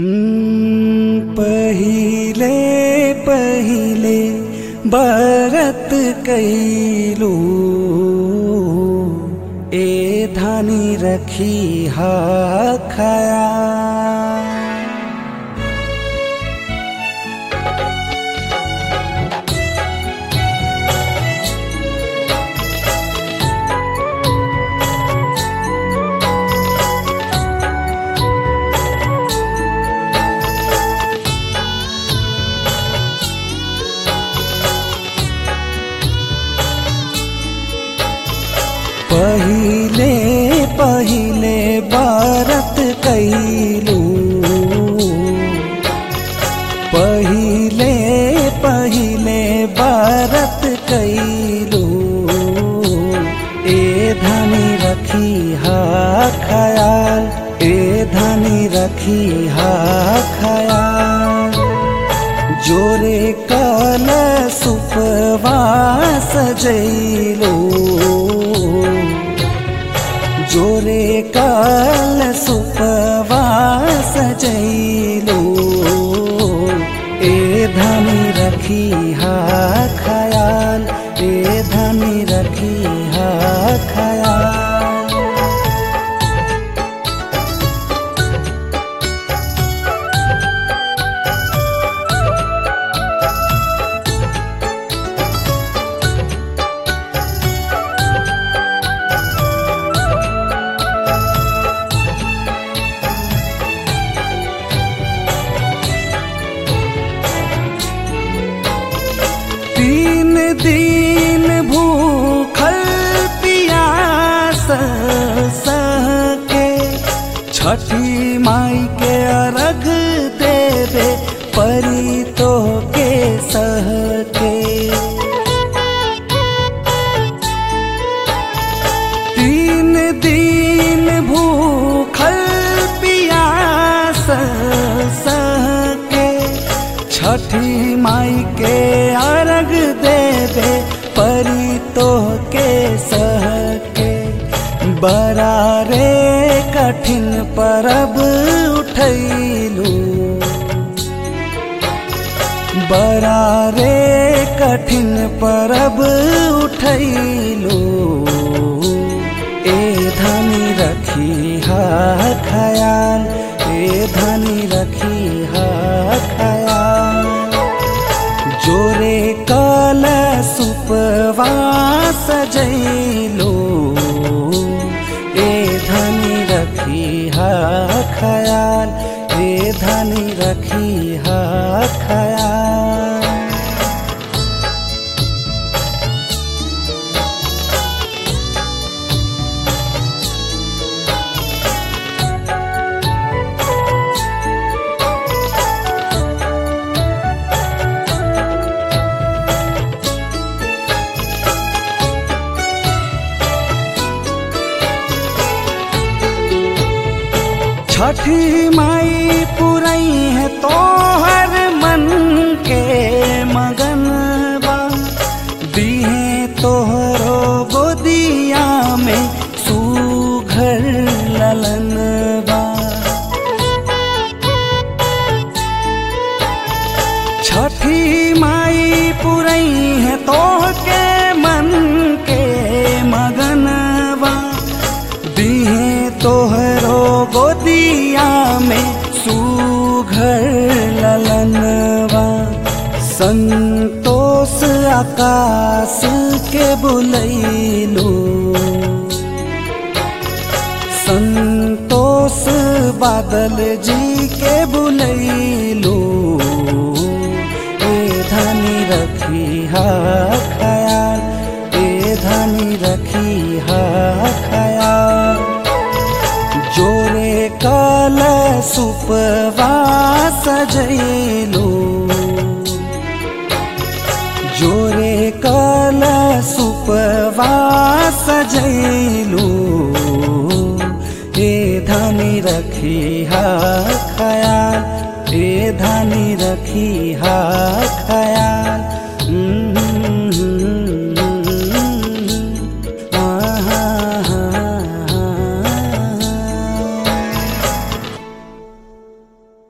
पहिले पहिले बरत कैलू ए धानी रखी हा खया। पहिले पहिले बरत कैलू पहिले पहिले बरत कैलू ए धानी रखी हा खयाल ए धानी रखी हा खयाल। जोरे कल सुपवास सजैलो जोरे काल सुपवास सजैलो ए धानी रखी हा खयाल ए धानी रखी हा खयाल। तीन दिन भूखल पियास सहके छठी माई के अर्घ देवे परी तो के सहके। तीन दिन भूखल पियास सहके छठी माई के अर्घ देवे परी तो के सहके। बड़ा रे कठिन परब उठैलू बड़ा रे कठिन परब उठैलू ए धानी रखी हा खयाल ए धानी रखी हा खयाल। जोरे कल सुपवास सजैलो ए धानी रखी हा खयाल ए धानी रखी हा खयाल। छठी माई पुरई है तोहर मन के मगनबा दीहे तोहरो गोदिया में सुघर ललनबा। छठी माई पुरई है तोह के मन के मगनबा दीहे तोहरो गोदिया में सुघर ललनवा। संतोष आकाश के बुलैलो संतोष बादल जी के बुलैलो ए धानी रखी हा खयाल ए धानी रखी हा खयाल। जोरे काल सुपवास सजैलो जोरे काल सुपवास सजैलो ए धानी रखी हा खयाल ए धानी रखी हा खयाल।